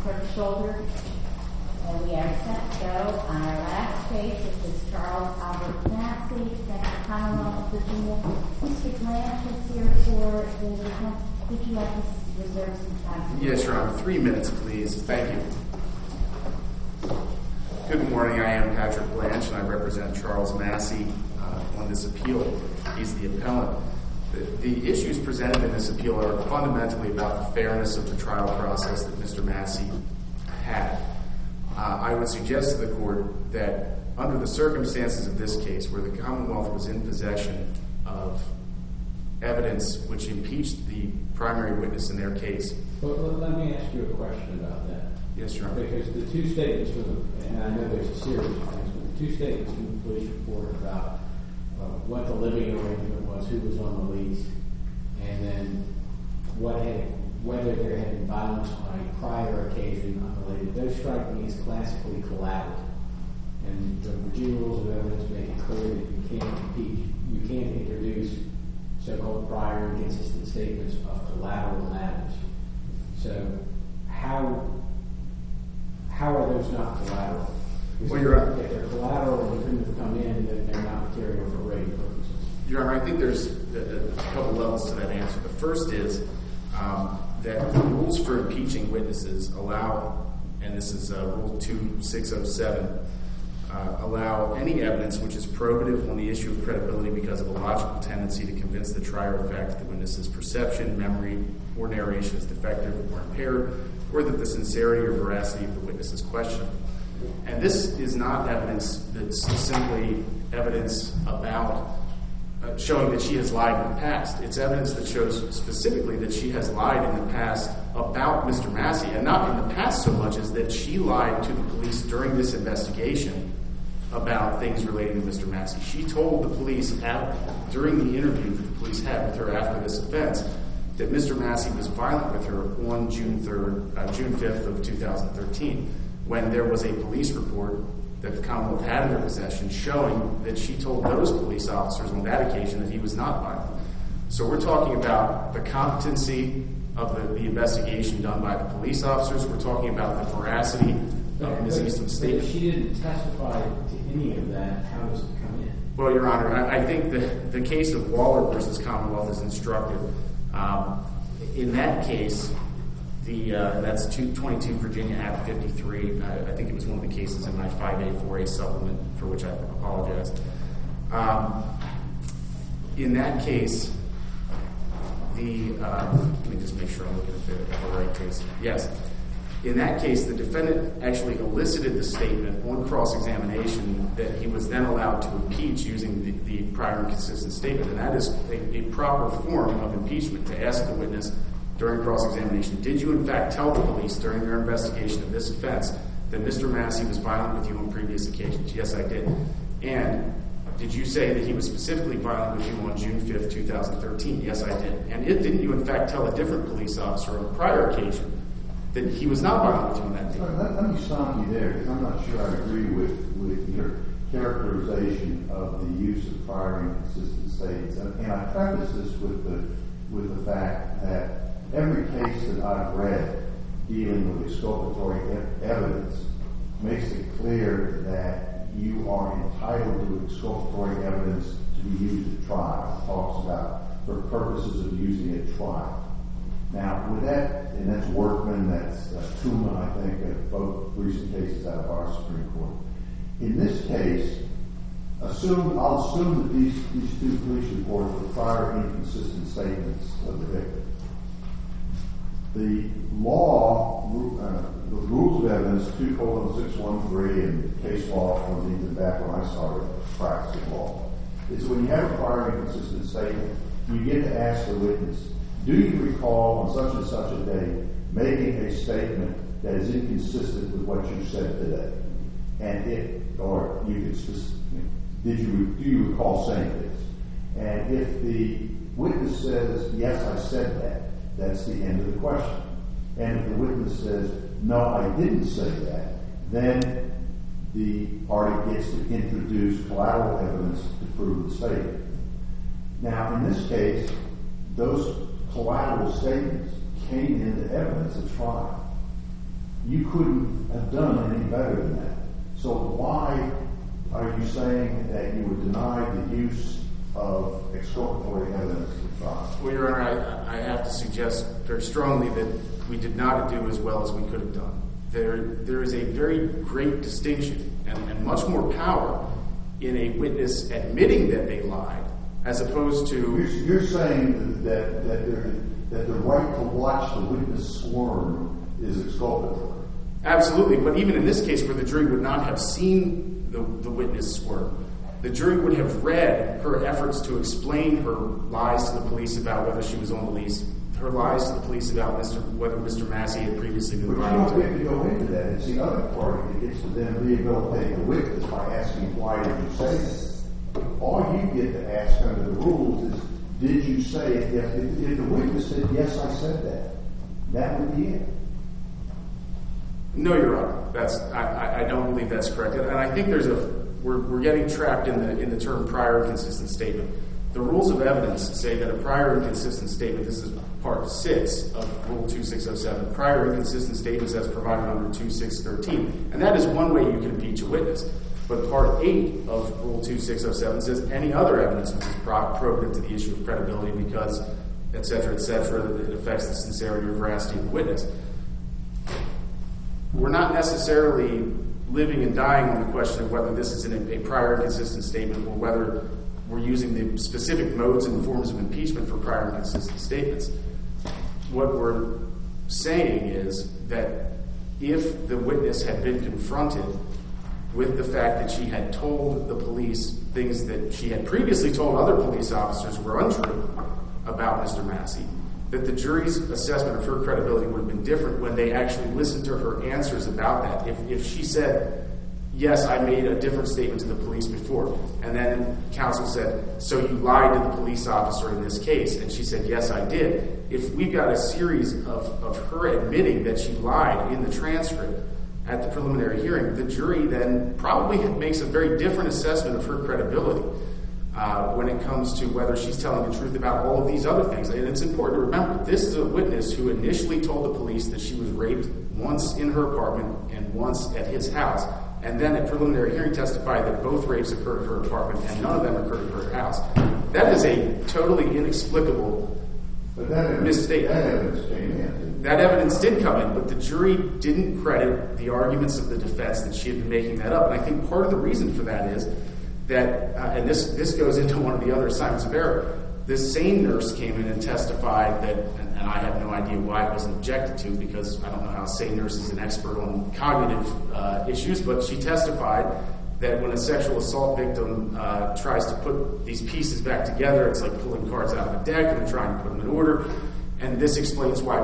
Kurt Shoulder. And we are set to go on our last case, which is Charles Albert Massey, Second Commonwealth of Virginia. Mr. Blanche is here for the defense. Would you like to reserve some time? Yes, Your Honor. 3 minutes, please. Thank you. Good morning. I am Patrick Blanche, and I represent Charles Massey on this appeal. He's the appellant. The issues presented in this appeal are fundamentally about the fairness of the trial process that Mr. Massey had. I would suggest to the court that under the circumstances of this case, where the Commonwealth was in possession of evidence which impeached the primary witness in their case. Well, let me ask you a question about that. Yes, Your Honor. Because the two statements and I know there's a series of things, but the two statements from the police report about what the living arrangement was, who was on the lease, and then whether there had been violence on a prior occasion unrelated, those strike me as classically collateral. And the Virginia Rules of Evidence make it clear that you can't introduce so-called prior and consistent statements of collateral matters. So how are those not collateral? Well, Your Honor, if they're collateral and you couldn't have come in, then they're not material for rating purposes. Your Honor, I think there's a couple levels to that answer. The first is that the rules for impeaching witnesses allow, and this is Rule 2607, allow any evidence which is probative on the issue of credibility because of a logical tendency to convince the trier of fact that the witness's perception, memory, or narration is defective or impaired, or that the sincerity or veracity of the witness is questionable. And this is not evidence that's simply evidence about showing that she has lied in the past. It's evidence that shows specifically that she has lied in the past about Mr. Massey, and not in the past so much as that she lied to the police during this investigation about things relating to Mr. Massey. She told the police during the interview that the police had with her after this offense that Mr. Massey was violent with her on June 5th of 2013, when there was a police report that the Commonwealth had in their possession showing that she told those police officers on that occasion that he was not violent. So we're talking about the competency of the investigation done by the police officers. We're talking about the veracity of Ms. Easton's statement. But if she didn't testify to any of that, how does it come in? Well, Your Honor, I think the case of Waller versus Commonwealth is instructive. In that case, that's 222 Virginia Act 53. I think it was one of the cases in my 5A, 4A supplement, for which I apologize. In that case, let me just make sure I'm looking at the right case. Yes. In that case, the defendant actually elicited the statement on cross-examination that he was then allowed to impeach using the prior and consistent statement. And that is a proper form of impeachment, to ask the witness during cross-examination, did you in fact tell the police during their investigation of this offense that Mr. Massey was violent with you on previous occasions? Yes, I did. And did you say that he was specifically violent with you on June 5th, 2013? Yes, I did. And didn't you in fact tell a different police officer on a prior occasion that he was not violent with you on that day? Let me stop you there, because I'm not sure I agree with your characterization of the use of prior and consistent statements. And I preface this with the fact that every case that I've read dealing with exculpatory evidence makes it clear that you are entitled to exculpatory evidence to be used at trial. It talks about for purposes of using it at trial. Now, with that, and that's Workman, that's Tuma, I think, both recent cases out of our Supreme Court. In this case, I'll assume that these two police reports were prior inconsistent statements of the victim. The law, the rules of evidence, 2:613, and case law from even back when I started practicing law, is when you have a prior inconsistent statement, you get to ask the witness, do you recall on such and such a day making a statement that is inconsistent with what you said today? And do you recall saying this? And if the witness says, yes, I said that, that's the end of the question. And if the witness says, no, I didn't say that, then the party gets to introduce collateral evidence to prove the statement. Now, in this case, those collateral statements came into evidence at trial. you couldn't have done any better than that. So why are you saying that you would deny the use of exculpatory evidence in the trial? Well, Your Honor, I have to suggest very strongly that we did not do as well as we could have done. There is a very great distinction and much more power in a witness admitting that they lied, as opposed to... You're saying that the right to watch the witness squirm is exculpatory. Absolutely, but even in this case where the jury would not have seen the witness squirm, the jury would have read her efforts to explain her lies to the police about whether she was on the lease, her lies to the police about whether Mr. Massey had previously been lying to But you her. don't get to go into that. It's the other party that gets to then rehabilitate the witness by asking, why did you say this? All you get to ask under the rules is, did you say it? If the witness said, yes, I said that, that would be it. No, Your Honor. I don't believe that's correct. And I think we're getting trapped in the term prior inconsistent statement. The rules of evidence say that a prior inconsistent statement, this is part 6 of Rule 2607, prior inconsistent statements as provided under 2613. And that is one way you can impeach a witness. But part 8 of Rule 2607 says any other evidence which is probative to the issue of credibility because, et cetera, it affects the sincerity or veracity of the witness. We're not necessarily living and dying on the question of whether this is a prior inconsistent statement or whether we're using the specific modes and forms of impeachment for prior inconsistent statements. What we're saying is that if the witness had been confronted with the fact that she had told the police things that she had previously told other police officers were untrue about Mr. Massey, that the jury's assessment of her credibility would have been different when they actually listened to her answers about that. If she said, yes, I made a different statement to the police before, and then counsel said, so you lied to the police officer in this case, and she said, yes, I did. If we've got a series of her admitting that she lied in the transcript at the preliminary hearing, the jury then probably makes a very different assessment of her credibility when it comes to whether she's telling the truth about all of these other things. And it's important to remember, this is a witness who initially told the police that she was raped once in her apartment and once at his house, and then at preliminary hearing testified that both rapes occurred at her apartment and none of them occurred at her house. That is a totally inexplicable misstatement. That evidence did come in, but the jury didn't credit the arguments of the defense that she had been making that up. And I think part of the reason for that is that, and this goes into one of the other assignments of error, this same nurse came in and testified that, and I have no idea why it wasn't objected to because I don't know how a sane nurse is an expert on cognitive issues, but she testified that when a sexual assault victim tries to put these pieces back together, it's like pulling cards out of a deck and they're trying to put them in order. And this explains why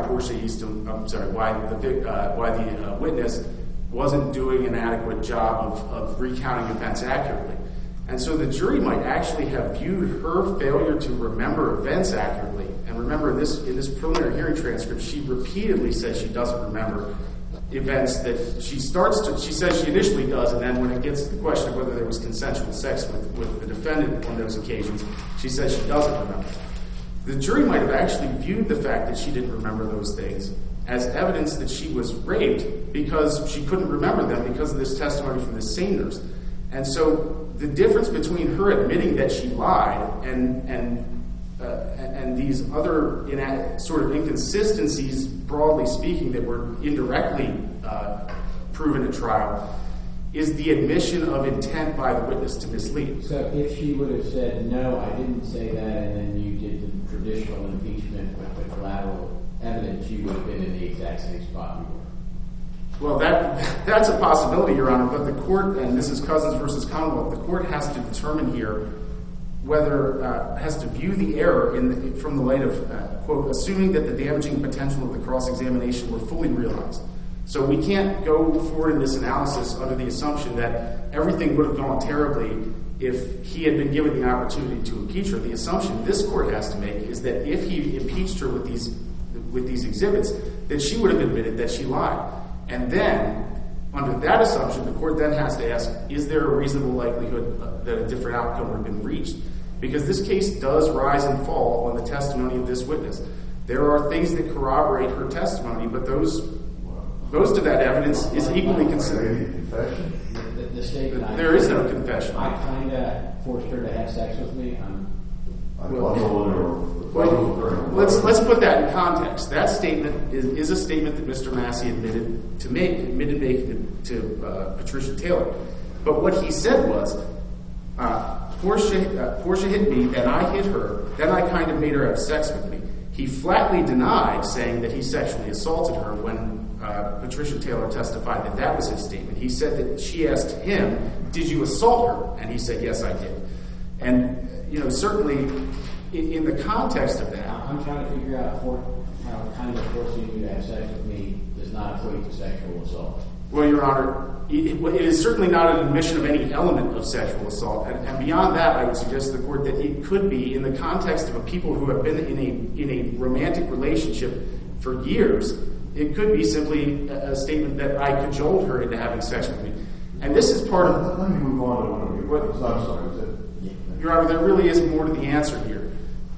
why the witness wasn't doing an adequate job of recounting events accurately. And so the jury might actually have viewed her failure to remember events accurately. And remember, in this preliminary hearing transcript, she repeatedly says she doesn't remember events that she says she initially does, and then when it gets to the question of whether there was consensual sex with the defendant on those occasions, she says she doesn't remember. The jury might have actually viewed the fact that she didn't remember those things as evidence that she was raped because she couldn't remember them because of this testimony from the same nurse. And so the difference between her admitting that she lied and these other sort of inconsistencies, broadly speaking, that were indirectly proven at trial, is the admission of intent by the witness to mislead. So if she would have said, no, I didn't say that, and then you did the traditional impeachment with the collateral evidence, you would have been in the exact same spot you were. Well, that's a possibility, Your Honor, but the court, and this is Cousins versus Commonwealth, the court has to determine here whether, has to view the error from the light of, quote, assuming that the damaging potential of the cross-examination were fully realized. So we can't go forward in this analysis under the assumption that everything would have gone terribly if he had been given the opportunity to impeach her. The assumption this court has to make is that if he impeached her with these exhibits, that she would have admitted that she lied. And then, under that assumption, the court then has to ask, is there a reasonable likelihood that a different outcome would have been reached? Because this case does rise and fall on the testimony of this witness. There are things that corroborate her testimony, but Most of that evidence is equally considered. Confession? The statement. There is no confession. I kind of forced her to have sex with me. Let's put that in context. That statement is a statement that Mr. Massey admitted making to Patricia Taylor. But what he said was, Portia hit me, then I hit her, then I kind of made her have sex with me. He flatly denied saying that he sexually assaulted her when Patricia Taylor testified that that was his statement. He said that she asked him, "Did you assault her?" And he said, "Yes, I did." And, certainly in the context of that. I'm trying to figure out how kind of forcing you to have sex with me does not equate to sexual assault. Well, Your Honor, it is certainly not an admission of any element of sexual assault. And beyond that, I would suggest to the court that it could be in the context of a people who have been in a romantic relationship for years. It could be simply a statement that I cajoled her into having sex with me. And this is part of... Let me move on to one of your questions. I'm sorry. Your Honor, there really is more to the answer here.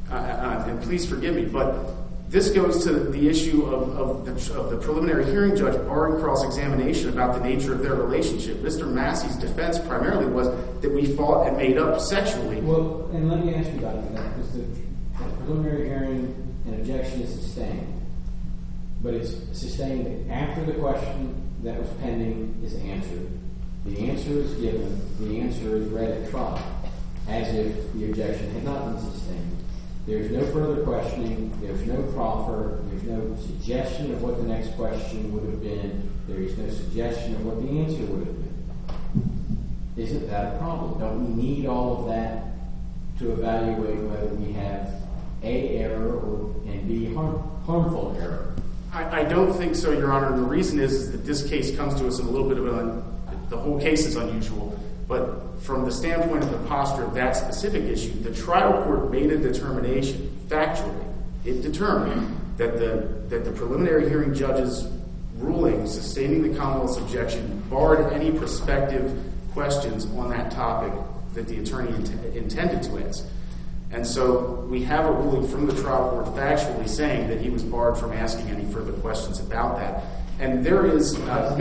And please forgive me, but this goes to the issue of the preliminary hearing judge barring cross-examination about the nature of their relationship. Mr. Massey's defense primarily was that we fought and made up sexually. Well, and let me ask you about that, because the preliminary hearing, an objection is sustained. But it's sustained after the question that was pending is answered. The answer is given. The answer is read at trial, as if the objection had not been sustained. There's no further questioning. There's no proffer. There's no suggestion of what the next question would have been. There is no suggestion of what the answer would have been. Isn't that a problem? Don't we need all of that to evaluate whether we have A, error, and B, harmful error? I don't think so, Your Honor. And the reason is that this case comes to us in a little bit of the whole case is unusual. But from the standpoint of the posture of that specific issue, the trial court made a determination, factually. It determined that the preliminary hearing judge's ruling sustaining the Commonwealth's objection barred any prospective questions on that topic that the attorney intended to ask. And so we have a ruling from the trial court factually saying that he was barred from asking any further questions about that. And there is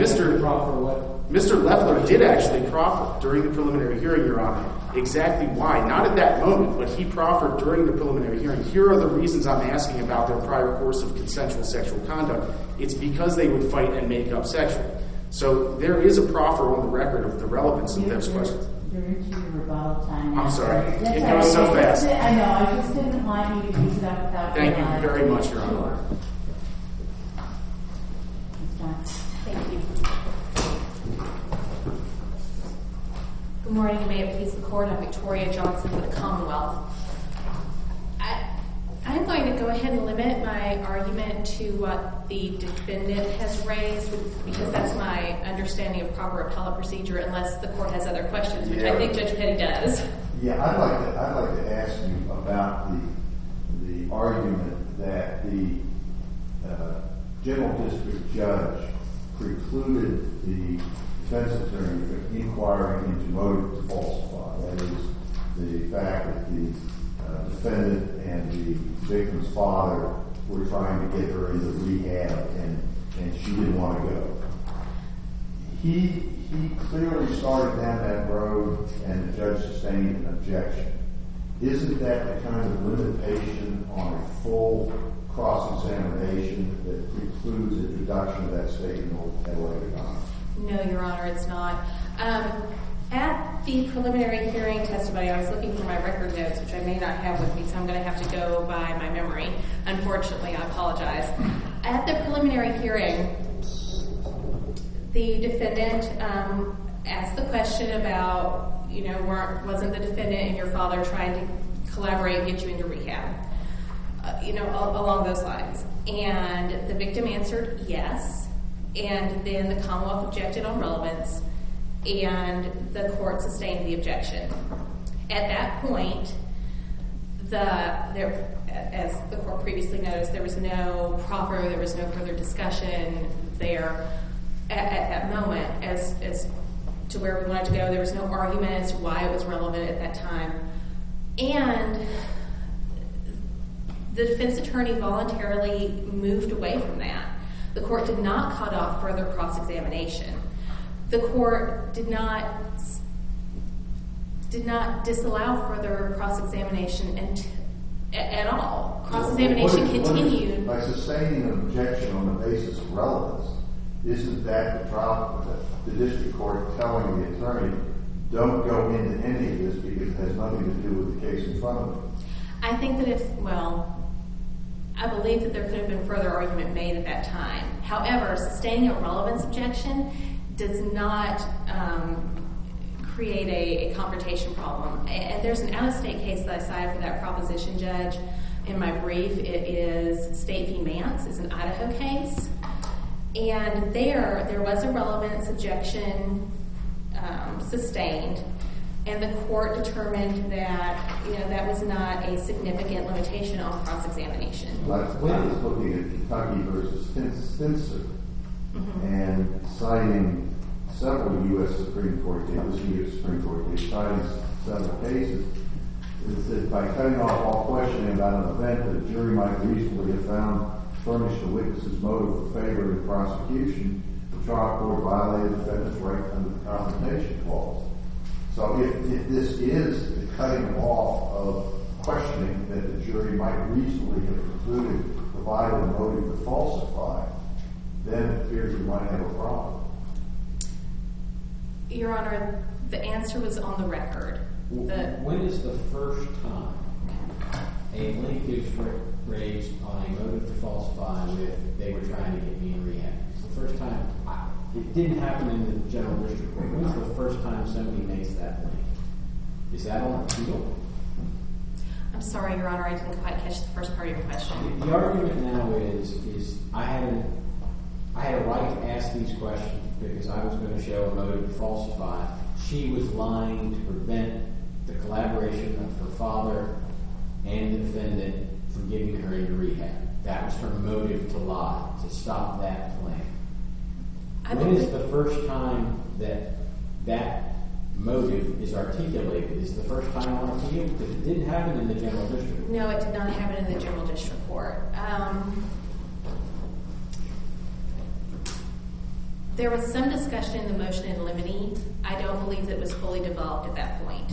Mr. Leffler did actually proffer during the preliminary hearing, Your Honor, exactly why. Not at that moment, but he proffered during the preliminary hearing. Here are the reasons I'm asking about their prior course of consensual sexual conduct. It's because they would fight and make up sexually. So there is a proffer on the record of the relevance of those questions. You're into your rebuttal time. I'm sorry. It goes so fast. I know. I just didn't want you to use it up without... Thank you very much, Your Honor. Thank you. Good morning. May it please the Court. I'm Victoria Johnson with the Commonwealth. I'm going to go ahead and limit my argument to what the defendant has raised, because that's my understanding of proper appellate procedure, unless the Court has other questions, which I think Judge Petty does. Yeah, I'd like to ask you about the argument that the General District Judge precluded the defense attorney from inquiring into motive to falsify. That is, the fact that the defendant and the victim's father were trying to get her into rehab and she didn't want to go. He clearly started down that road and the judge sustained an objection. Isn't that the kind of limitation on a full cross-examination that precludes the deduction of that statement at a later time? No, Your Honor, it's not. At the preliminary hearing testimony, I was looking for my record notes, which I may not have with me, so I'm going to have to go by my memory. Unfortunately, I apologize. At the preliminary hearing, the defendant asked the question about, wasn't the defendant and your father trying to collaborate and get you into rehab? Along those lines. And the victim answered yes, and then the Commonwealth objected on relevance, and the court sustained the objection. At that point, as the court previously noticed, there was no proffer, there was no further discussion there at that moment as to where we wanted to go. There was no argument as to why it was relevant at that time. And the defense attorney voluntarily moved away from that. The court did not cut off further cross-examination. The court did not disallow further cross-examination at all. Cross-examination continued. By sustaining an objection on the basis of relevance, isn't that the district court telling the attorney, don't go into any of this because it has nothing to do with the case in front of you? I think that I believe that there could have been further argument made at that time. However, sustaining a relevance objection does not create a confrontation problem. And there's an out-of-state case that I cited for that proposition, Judge, in my brief. It is State v. Mance. It's an Idaho case. And there was a relevance objection sustained, and the court determined that that was not a significant limitation on cross-examination. I was looking at Kentucky versus Stinson, and citing several U.S. Supreme Court cases, citing several cases, it said, by cutting off all questioning about an event that a jury might reasonably have found furnished the witness's motive for favoring the prosecution, the trial court violated the defendant's right under the Confrontation Clause. So if this is the cutting off of questioning that the jury might reasonably have concluded provided a motive to falsify, then it appears we might have a problem. Your Honor, the answer was on the record. When is the first time a link is raised on a motive to falsify with they were trying to get me in rehab? It's the first time. It didn't happen in the general district court. When was the first time somebody makes that link? Is that on appeal? I'm sorry, Your Honor, I didn't quite catch the first part of your question. The argument now is I had a right to ask these questions because I was going to show a motive to falsify. She was lying to prevent the collaboration of her father and the defendant from getting her into rehab. That was her motive to lie, to stop that claim. When is the first time that motive is articulated? Is the first time on appeal? Because it didn't happen in the general district court. No, it did not happen in the general district court. There was some discussion in the motion in limine. I don't believe it was fully developed at that point.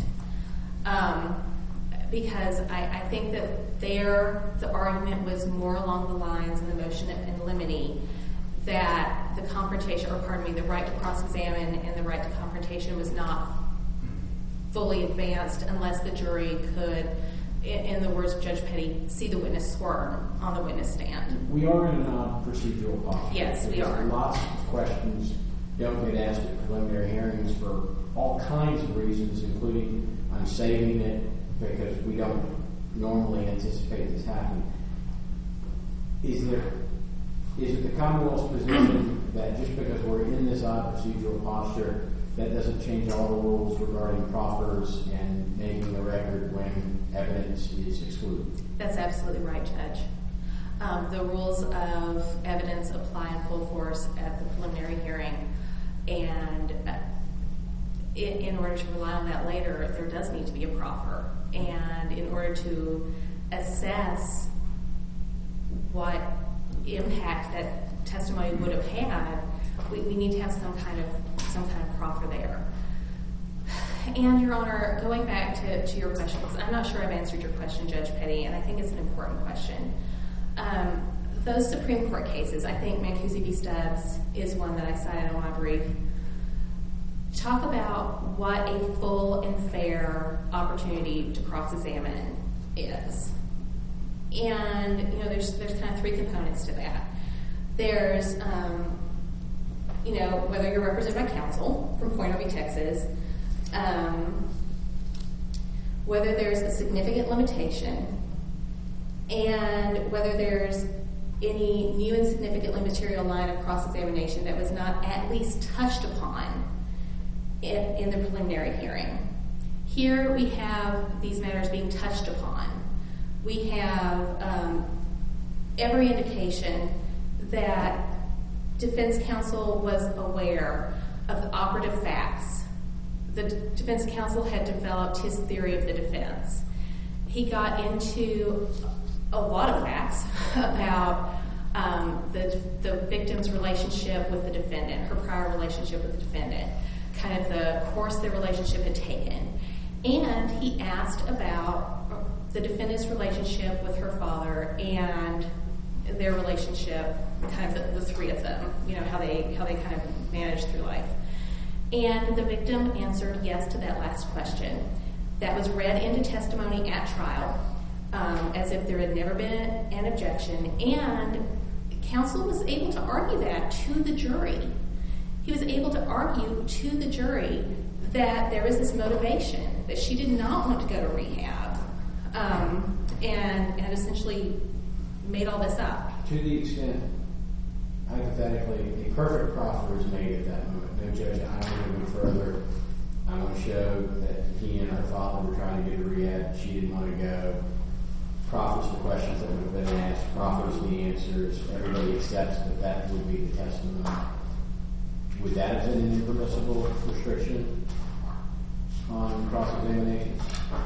Because I think that the argument was more along the lines in the motion in limine that the right to cross-examine and the right to confrontation was not fully advanced unless the jury could, in the words of Judge Petty, see the witness squirm on the witness stand. We are in a non-procedural posture. Yes, we are. Lots of questions don't get asked at preliminary hearings for all kinds of reasons, including I'm saving it because we don't normally anticipate this happening. Is it the Commonwealth's position that just because we're in this odd procedural posture, that doesn't change all the rules regarding proffers and making a record when evidence is excluded? That's absolutely right, Judge. The rules of evidence apply in full force at the preliminary hearing, and in order to rely on that later, there does need to be a proffer. And in order to assess what impact that testimony would have had, we need to have some kind of proffer there. And, Your Honor, going back to your question, because I'm not sure I've answered your question, Judge Petty, and I think it's an important question. Those Supreme Court cases, I think Mancusi v. Stubbs is one that I cited on my brief, talk about what a full and fair opportunity to cross-examine is. And, there's kind of three components to that. There's, whether you're represented by counsel from Point Army, Texas, whether there's a significant limitation, and whether there's any new and significantly material line of cross-examination that was not at least touched upon in the preliminary hearing. Here we have these matters being touched upon. We have every indication that defense counsel was aware of the operative facts. The defense counsel had developed his theory of the defense. He got into a lot of facts about the victim's relationship with the defendant, her prior relationship with the defendant, kind of the course their relationship had taken. And he asked about the defendant's relationship with her father and their relationship, kind of the three of them, how they kind of managed through life. And the victim answered yes to that last question. That was read into testimony at trial, as if there had never been an objection, and counsel was able to argue that to the jury. He was able to argue to the jury that there was this motivation, that she did not want to go to rehab, and essentially made all this up. To the extent, hypothetically, a perfect proffer is made at that moment. No judge, I want to go further. I want to show that he and her father were trying to get her rehab. She didn't want to go. Proffers the questions that would have been asked. Proffers the answers. Everybody accepts that would be the testimony. Would that have been an impermissible restriction on cross-examination?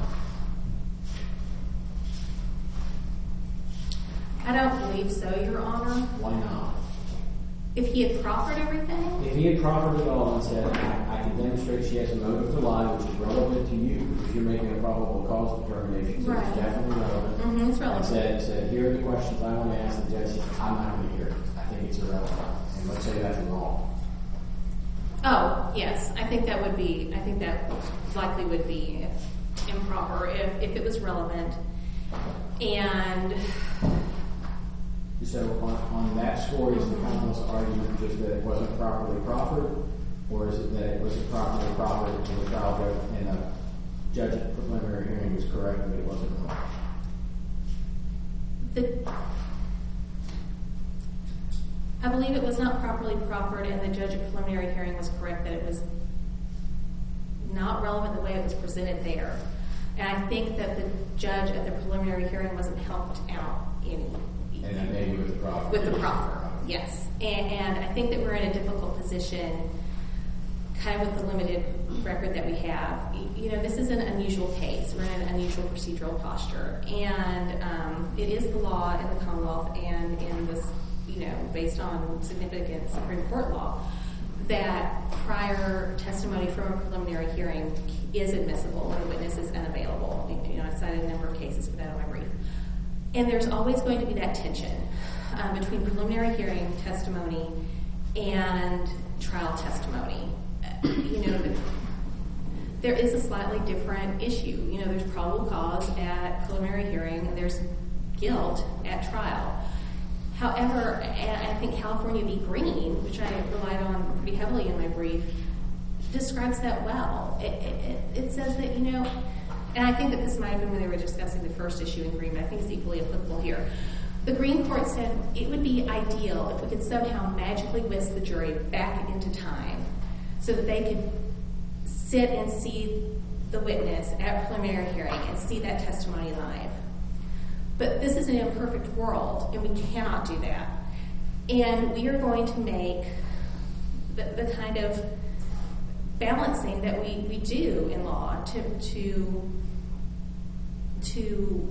I don't believe so, Your Honor. Why not? If he had proffered everything? If he had proffered it all and said, I can demonstrate she has a motive to lie, which is relevant to you, because you're making a probable cause determination, so it's definitely relevant. Mm-hmm, it's relevant. And said, here are the questions I want to ask the judge. I'm not going to hear it. I think it's irrelevant. And let's say that's wrong. Oh, yes. I think that likely would be improper if it was relevant. And so on that score, is the Commonwealth's argument just that it wasn't properly proffered, or is it that it wasn't properly proffered and the trial judge and the judge at the preliminary hearing was correct that it wasn't wrong? I believe it was not properly proffered, and the judge at preliminary hearing was correct that it was not relevant the way it was presented there. And I think that the judge at the preliminary hearing wasn't helped out any. And then maybe with the proffer. With the proffer, yes. And I think that we're in a difficult position, kind of with the limited record that we have. This is an unusual case. We're in an unusual procedural posture. And it is the law in the Commonwealth and in this, based on significant Supreme Court law, that prior testimony from a preliminary hearing is admissible when a witness is unavailable. I cited a number of cases for that in my brief. And there's always going to be that tension between preliminary hearing testimony and trial testimony. There is a slightly different issue. There's probable cause at preliminary hearing, and there's guilt at trial. However, I think California v. Green, which I relied on pretty heavily in my brief, describes that well. It says that, and I think that this might have been when they were discussing the first issue in Green, but I think it's equally applicable here. The Green Court said it would be ideal if we could somehow magically whisk the jury back into time so that they could sit and see the witness at preliminary hearing and see that testimony live. But this is an imperfect world, and we cannot do that. And we are going to make the kind of balancing that we do in law to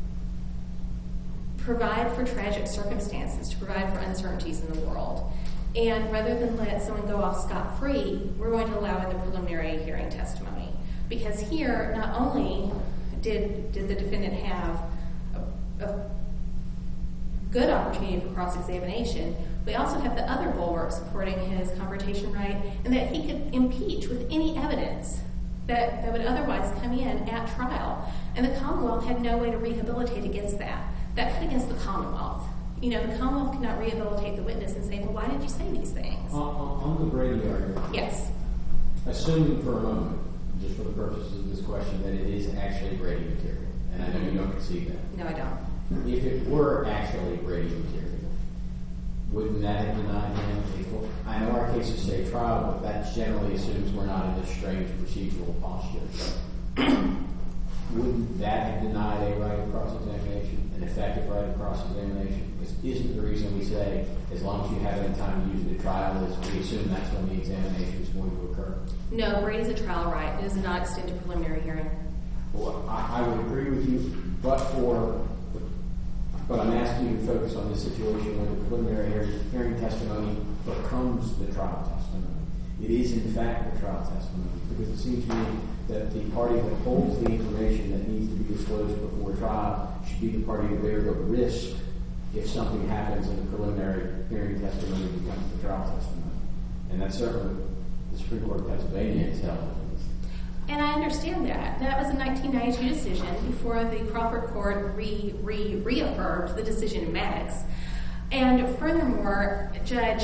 provide for tragic circumstances, to provide for uncertainties in the world. And rather than let someone go off scot-free, we're going to allow in the preliminary hearing testimony. Because here, not only did the defendant have a good opportunity for cross-examination, we also have the other bulwark supporting his confrontation right, and that he could impeach with any evidence that would otherwise come in at trial. And the Commonwealth had no way to rehabilitate against that. That cut against the Commonwealth. The Commonwealth could not rehabilitate the witness and say, well, why did you say these things? On the Brady argument. Yes. Assuming for a moment, just for the purposes of this question, that it is actually Brady material. And I know you don't concede that. No, I don't. If it were actually Brady material, wouldn't that have denied him equal? I know our cases say trial, but that generally assumes we're not in this strange procedural posture. Wouldn't that have denied a right of cross-examination, an effective right of cross-examination? Isn't the reason we say, as long as you have any time to use it at trial, is we assume that's when the examination is going to occur? No, Brady is a trial right. It does not extend to preliminary hearing. Well, I would agree with you, but for But I'm asking you to focus on the situation where the preliminary hearing testimony becomes the trial testimony. It is, in fact, the trial testimony, because it seems to me that the party that holds the information that needs to be disclosed before trial should be the party to bear the risk if something happens in the preliminary hearing testimony becomes the trial testimony. And that's certainly the Supreme Court of Pennsylvania has held. And I understand that. That was a 1992 decision before the Crawford Court reaffirmed the decision in Maddox. And furthermore, Judge,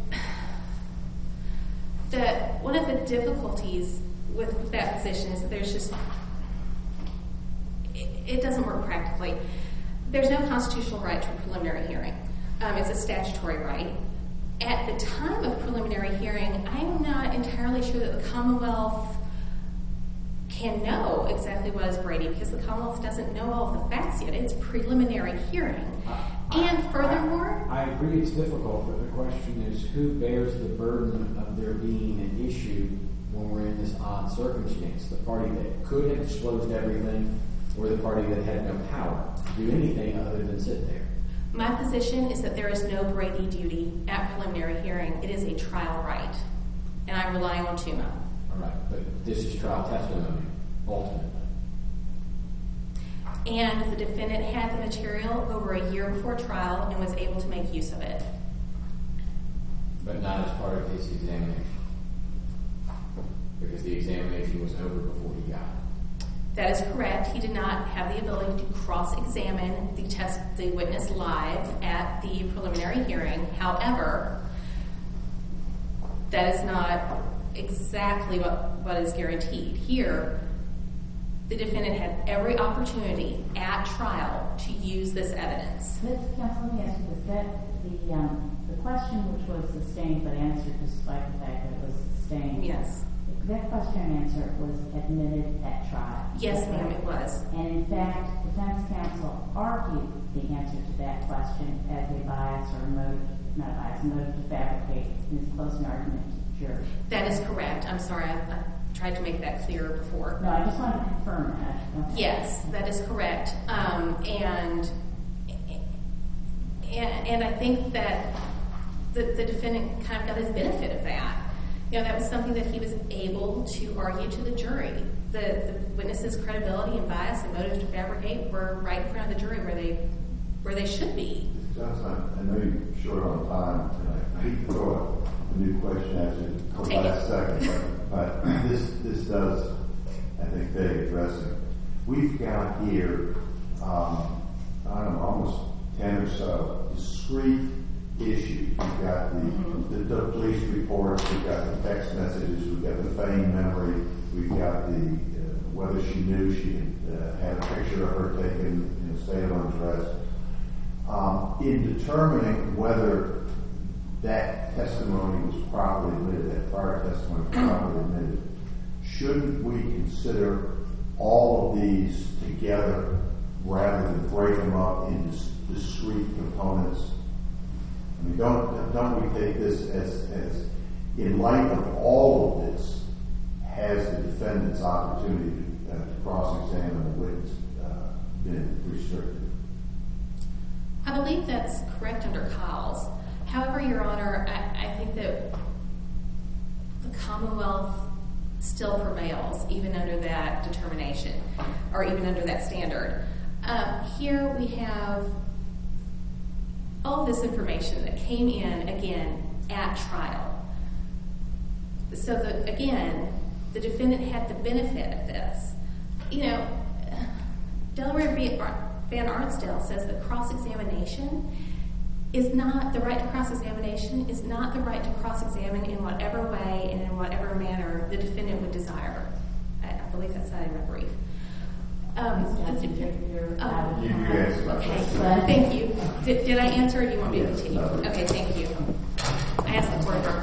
one of the difficulties with that position is that there's just, it doesn't work practically. There's no constitutional right to a preliminary hearing. It's a statutory right. At the time of preliminary hearing, I'm not entirely sure that the Commonwealth can know exactly what is Brady, because the Commonwealth doesn't know all of the facts yet. It's preliminary hearing. And furthermore, I agree it's difficult, but the question is who bears the burden of there being an issue when we're in this odd circumstance? The party that could have disclosed everything, or the party that had no power to do anything other than sit there? my position is that there is no Brady duty at preliminary hearing. It is a trial right, and I'm relying on TUMA. All right, but this is trial testimony, ultimately. And the defendant had the material over a year before trial and was able to make use of it. But not as part of his examination, because the examination was over before he got it. That is correct. He did not have the ability to cross-examine the witness live at the preliminary hearing. However, that is not exactly what is guaranteed. Here, the defendant had every opportunity at trial to use this evidence. Ms. Counsel, let me ask you this. The question which was sustained but answered despite the fact that it was sustained. Yes. That question and answer was admitted at trial. Yes, ma'am, it was. And in fact, defense counsel argued the answer to that question as a bias or a motive, not a bias, a motive to fabricate in his closing argument to the jury. That is correct. I'm sorry, I tried to make that clearer before. No, I just wanted to confirm that. Okay. Yes, that is correct. And I think that the defendant kind of got his benefit of that. You know, that was something that he was able to argue to the jury. The witness's credibility and bias and motive to fabricate were right in front of the jury where they should be. Johnson, I know you're short on time, and I hate to throw a new question at you for the last second, but this does, I think, beg addressing. We've got here, I don't know, almost 10 or so discrete issues. We've got the police reports, we've got the text messages, we've got the feigned memory, we've got the whether she knew she had a picture of her taken in a state of undress. In determining whether that testimony was properly admitted, that prior testimony was properly admitted, shouldn't we consider all of these together rather than break them up into discrete components? I mean, don't we take this as in light of all of this, has the defendant's opportunity to cross-examine the witness been restricted? I believe that's correct under Kyle's. However, Your Honor, I think that the Commonwealth still prevails even under that determination, or even under that standard. Here we have all this information that came in, again, at trial. So, again, the defendant had the benefit of this. You know, Delaware Van Arnsdale says that cross-examination is not, the right to cross-examination is not the right to cross-examine in whatever way and in whatever manner the defendant would desire. I believe that's cited in my brief. Thank you. Did I answer, or do you want me to continue? Okay, thank you. I asked the court.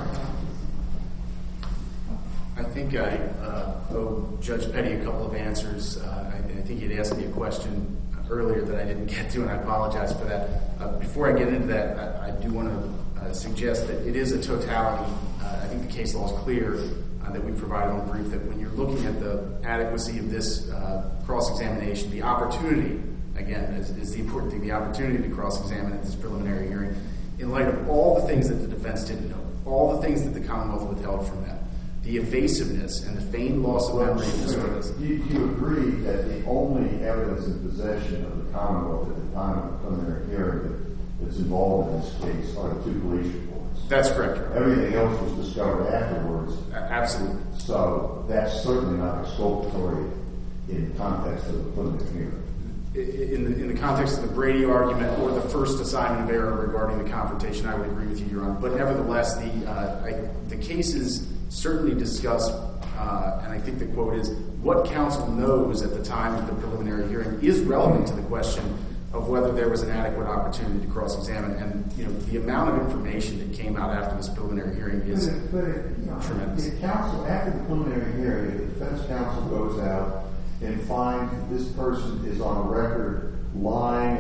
I think I owe Judge Petty a couple of answers. I think he'd asked me a question earlier that I didn't get to, and I apologize for that. Before I get into that, I do want to suggest that it is a totality. I think the case law is clear that we provided on the brief that when you're looking at the adequacy of this cross-examination, the opportunity again, is the important thing, the opportunity to cross-examine at this preliminary hearing in light of all the things that the defense didn't know, all the things that the Commonwealth withheld from them, the evasiveness and the feigned loss of memory of this witness. Do you agree that the only evidence in possession of the Commonwealth at the time of the preliminary hearing that's involved in this case are the 2 police reports? That's correct, Your Honor. Everything else was discovered afterwards. Absolutely. So that's certainly not exculpatory in the context of the preliminary hearing. In the context of the Brady argument or the first assignment of error regarding the confrontation, I would agree with you, Your Honor. But nevertheless, the cases certainly discuss, and I think the quote is, what counsel knows at the time of the preliminary hearing is relevant to the question of whether there was an adequate opportunity to cross-examine. And the amount of information that came out after this preliminary hearing is tremendous. If counsel, after the preliminary hearing, the defense counsel goes out and finds that this person is on a record lying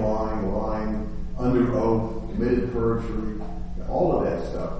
under oath, committed perjury, all of that stuff.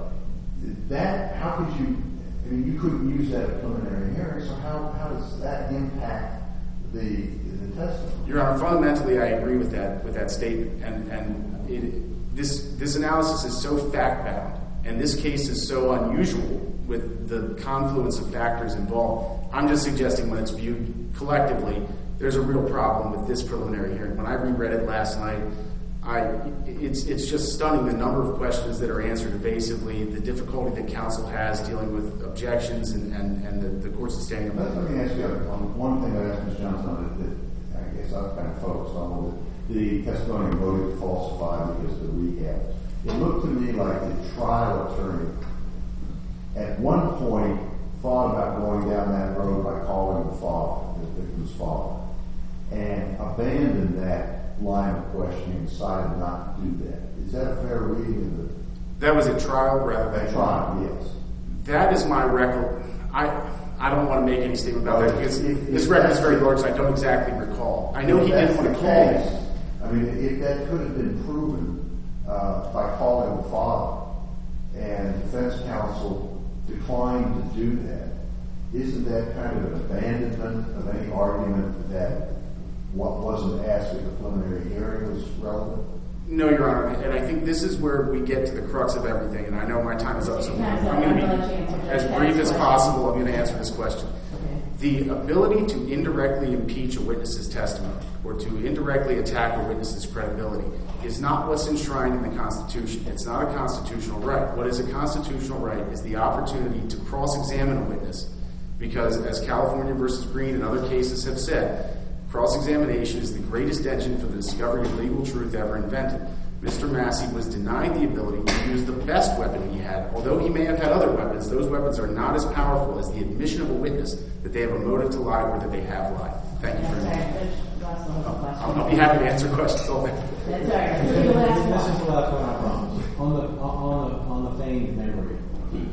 How could you? I mean, you couldn't use that at preliminary hearing. So how does that impact the testimony? Your Honor, fundamentally, I agree with that statement, and this analysis is so fact-bound, and this case is so unusual with the confluence of factors involved. I'm just suggesting when it's viewed collectively, there's a real problem with this preliminary hearing. When I reread it last night, it's just stunning the number of questions that are answered evasively, the difficulty that counsel has dealing with objections, and the court's standing. Let me ask you on one thing I asked Ms. Johnson that I guess I've kind of focused on, the testimony of motive falsified because of the recap. It looked to me like the trial attorney at one point thought about going down that road by calling the father, the victim's father, and abandoned that line of questioning and decided not to do that. Is that a fair reading of it? That was a trial rather than a trial, yes. That is my record. I don't want to make any statement about that because this record is very large, so I don't exactly recall. I know he didn't want to call it. I mean, if that could have been proven by calling the father and defense counsel declined to do that, isn't that kind of an abandonment of any argument that what wasn't asked at the preliminary hearing was relevant? No, Your Honor, and I think this is where we get to the crux of everything, and I know my time is up, so I'm going to be as brief as possible. I'm going to answer this question. The ability to indirectly impeach a witness's testimony or to indirectly attack a witness's credibility is not what's enshrined in the Constitution. It's not a constitutional right. What is a constitutional right is the opportunity to cross-examine a witness because, as California v. Green and other cases have said, cross-examination is the greatest engine for the discovery of legal truth ever invented. Mr. Massey was denied the ability to use the best weapon he had. Although he may have had other weapons, those weapons are not as powerful as the admission of a witness that they have a motive to lie or that they have lied. Thank you very much. I'll be happy to answer questions. This is the last one, I promise. On the feigned memory piece,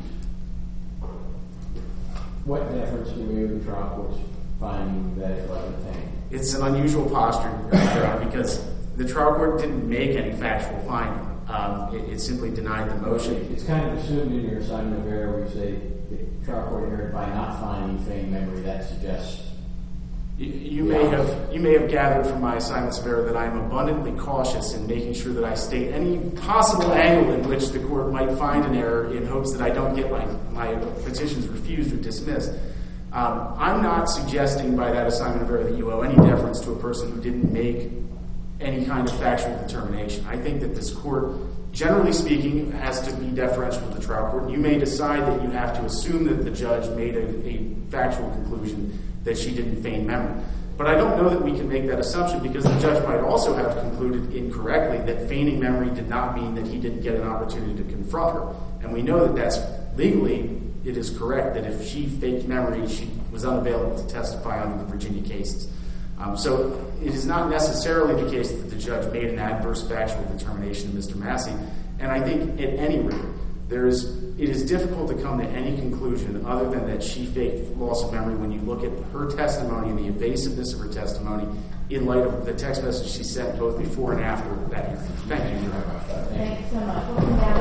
what deference do we owe the trial court's finding that it wasn't feigned? It's an unusual posture, Your Honor, because the trial court didn't make any factual finding. It simply denied the motion. It's kind of assumed in your assignment of error where you say the trial court erred by not finding feigned memory. That suggests you may have gathered from my assignments of error that I am abundantly cautious in making sure that I state any possible angle in which the court might find an error in hopes that I don't get my petitions refused or dismissed. I'm not suggesting by that assignment of error that you owe any deference to a person who didn't make any kind of factual determination. I think that this court, generally speaking, has to be deferential to the trial court. You may decide that you have to assume that the judge made a factual conclusion that she didn't feign memory. But I don't know that we can make that assumption because the judge might also have concluded incorrectly that feigning memory did not mean that he didn't get an opportunity to confront her. And we know that that's legally, it is correct that if she faked memory, she was unavailable to testify under the Virginia cases. So it is not necessarily the case that the judge made an adverse factual determination of Mr. Massey. And I think at any rate, it is difficult to come to any conclusion other than that she faked loss of memory when you look at her testimony and the evasiveness of her testimony in light of the text message she sent both before and after that hearing. Thank you. Thanks so much.